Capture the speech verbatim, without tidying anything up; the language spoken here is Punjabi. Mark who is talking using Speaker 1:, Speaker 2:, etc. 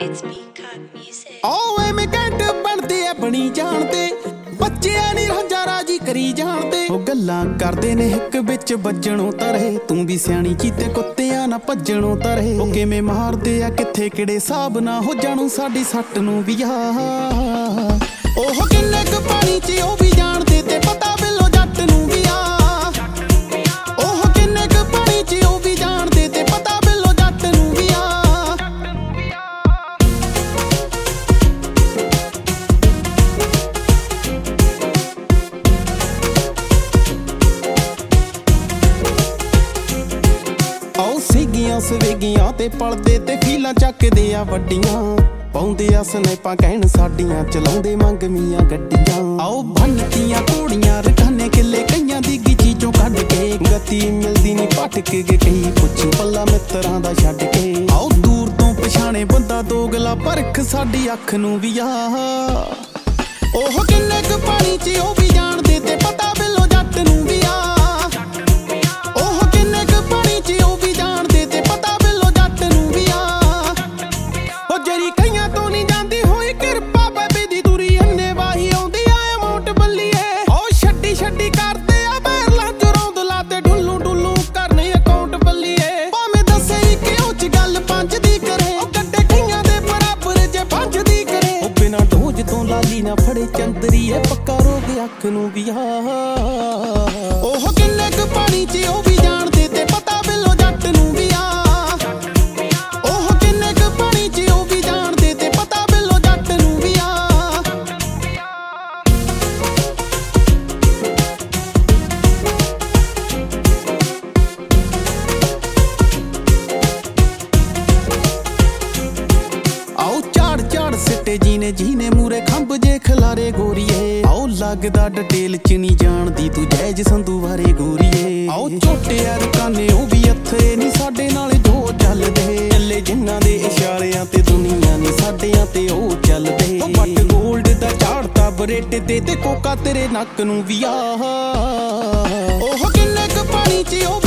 Speaker 1: It's Peacock Music.
Speaker 2: ਓ ਐਵੇਂ ਘੰਟ ਬਣਦੇ ਐ ਬਣੀ ਜਾਣਦੇ ਬੱਚਿਆਂ ਨੀ ਰਾਂਝਾ ਰਾਜੀ ਕਰੀ ਜਾਣਦੇ ਉਹ ਗੱਲਾਂ ਕਰਦੇ ਨੇ ਹਿੱਕ ਵਿੱਚ ਵੱਜਣੋਂ ਤਰੇ ਤੂੰ ਵੀ ਸਿਆਣੀ ਚੀਤੇ ਕੁੱਤਿਆਂ ਨਾ ਭੱਜਣੋਂ ਤਰੇ ਉਹ ਕਿਵੇਂ ਮਾਰਦੇ ਆ ਕਿੱਥੇ ਕਿਹੜੇ ਹਿਸਾਬ ਨਾ ਹੋ ਜਾਣੂ ਸਾਡੀ ਸੱਟ ਨੂੰ ਵੀ ਆ ਉਹ ਕਿੰਨੇ ਕੁ ਪਾਣੀ 'ਚ ਉਹ ਵੀ ਜਾਣਦੇ ਤੇ ਪਤਾ ਬਿੱਲੋ ਜੱਟ ਨੂੰ ਵੀ ਆ ਉਹ ਕਿੰਨੇ ਕੁ ਪਾਣੀ 'ਚ ਉਹ ਵੀ ਜਾਣਦੇ ਤੇ ਪਤਾ ਬਿੱਲੋ ਜੱਟ ਨੂੰ ਵੀ ਆ ਆਓ ਸਿੱਗੀਆਂ ਸਵੇਗੀਆਂ ਤੇ ਪਲਦੇ ਤੇ ਫੀਲਾਂ ਚੱਕਦੇ ਆ ਵੱਡੀਆਂ ਪਾਉਂਦੇ ਆ ਸਨੈਪਾਂ ਕਹਿਣ ਸਾਡੀਆਂ ਚਲਾਉਂਦੇ ਮੰਗਮੀਆਂ ਗੱਡੀਆਂ ਆਓ ਬੰਨਤੀਆਂ ਘੋੜੀਆਂ ਰਖਾਨੇ ਕਿੱਲੇ ਕਈਆਂ ਦੀ ਗਿੱਚੀ ਚੋਂ ਕੱਢ ਕੇ ਗਤੀ ਮਿਲਦੀ ਨੀ ਭਟਕ ਗਏ ਕਈ ਪੁੱਛੀ ਪੱਲਾ ਮਿੱਤਰਾਂ ਦਾ ਛੱਡ ਕੇ ਆਓ ਦੂਰ ਤੋਂ ਪਛਾਣੇ ਬੰਦਾ ਦੋਗਲਾ ਪਰਖ ਸਾਡੀ ਅੱਖ ਨੂੰ ਵੀ ਆ ਉਹ ਕਿੰਨੇ ਕੁ ਪਾਣੀ 'ਚ ਉਹ ਵੀ ਜਾਣਦੇ ਤੇ ਪਤਾ ਬਿੱਲੋ ਜੱਟ ਨੂੰ ਵੀ ਆ ਉਹ ਕਿੰਨੇ ਕੁ ਪਾਣੀ 'ਚ ਉਹ ਵੀ ਜਾਣਦੇ ਤੇ ਪਤਾ ਬਿੱਲੋ ਜੱਟ ਨੂੰ ਵੀ ਆ ਉਹ ਜਿਹੜੀ ਕਈਆਂ ਤੋਂ ਨਹੀਂ ਜਾਂਦੀ ਹੋਈ ਕਿਰਪਾ ਬੇਬੀ ਦੀ ਦੂਰੀ ਅੰਨੇ ਵਾਹੀ ਆਉਂਦੀ ਆ ਅਮਾਉਂਟ ਬੱਲੀਏ ਉਹ ਛੱਡੀ ਛੱਡੀ ਕਰਦੇ ਆ ਬੈਰਲਾਂ ਚ ਰੌਂਦ ਲਾਤੇ ਢੁੱਲੂ ਢੁੱਲੂ ਕਰਨੇ ਅਕਾਊਂਟ ਬੱਲੀਏ ਭਾਵੇਂ ਦੱਸੇ ਕਿ ਉਹ ਚ ਗੱਲ ਪੰਜ ਦੀ ਕਰੇ ਉਹ ਕੱਟੇ ਕਈਆਂ ਦੇ ਬਰਾਬਰ ਜੇ ਪੰਜ ਦੀ ਕਰੇ ਉਹ ਬਿਨਾਂ ਢੋਜ ਤੋਂ ਲਾਲੀ ਨਾ ਫੜੇ ਚੰਦਰੀ ਐ ਪੱਕਾ ਰੋਗ ਅੱਖ ਨੂੰ ਵੀ ਆ ਉਹ ਕਿੰਨੇ ਕੁ ਪਾਣੀ 'ਚ ਉਹ ਵੀ ਜਾਣਦੇ ਤੇ ਪਤਾ ਬਿੱਲੋ ਜੱਟ ਨੂੰ ਵੀ ਆ ਉਹ ਕਿੰਨੇ ਕੁ ਪਾਣੀ 'ਚ ਉਹ ਵੀ ਜਾਣਦੇ ਤੇ ਪਤਾ ਬਿੱਲੋ ਜੱਟ ਨੂੰ ਵੀ ਆ ਆਓ ਝਾੜ ਝਾੜ ਸਿੱਟੇ ਜੀਨੇ ਜੀਨੇ ਮੂਰੇ ਖੰਭ ਜੇ ਖਲਾਰੇ ਗੋਰੀਏ ਆਓ ਲੱਗਦਾ ਡਟੇਲ 'ਚ ਨਹੀਂ ਜਾਣਦੀ ਤੂੰ ਜੈਜ ਸੰਧੂ ਬਾਰੇ ਗੋਰੀਏ ਆਓ ਝੋਟੇ ਅਰਕਾਨੇ ਉਹ ਵੀ ਅੱਥੇ ਨਹੀਂ ਸਾਡੇ ਨਾਲ ਜੋ ਚੱਲਦੇ ਚੱਲੇ ਜਿਨ੍ਹਾਂ ਦੇ ਇਸ਼ਾਰਿਆਂ ਤੇ ਦੁਨੀਆ ਨਹੀਂ ਸਾਡਿਆਂ ਤੇ ਉਹ ਚੱਲਦੇ ਉਹ ਬੱਟ ਗੋਲਡ ਦਾ ਝਾੜਤਾ ਬਰੇਟੇ ਤੇ ਤੇ ਕੋਕਾ ਤੇਰੇ ਨੱਕ ਨੂੰ ਵੀ ਆ ਉਹ ਕਿੰਨੇ ਕੁ ਪਾਣੀ 'ਚ ਉਹ